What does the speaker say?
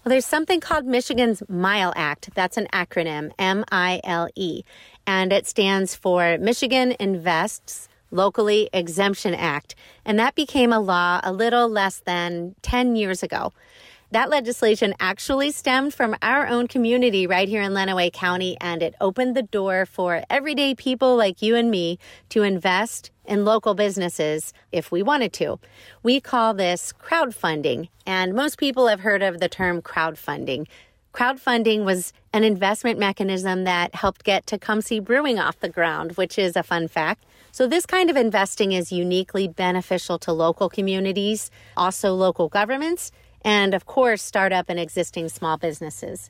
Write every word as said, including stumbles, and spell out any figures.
Well, there's something called Michigan's MILE Act. That's an acronym, M I L E. And it stands for Michigan Invests Locally Exemption Act. And that became a law a little less than ten years ago. That legislation actually stemmed from our own community right here in Lenawee County, and it opened the door for everyday people like you and me to invest in local businesses if we wanted to. We call this crowdfunding, and most people have heard of the term crowdfunding. Crowdfunding was an investment mechanism that helped get Tecumseh Brewing off the ground, which is a fun fact. So this kind of investing is uniquely beneficial to local communities, also local governments, and of course, startup and existing small businesses.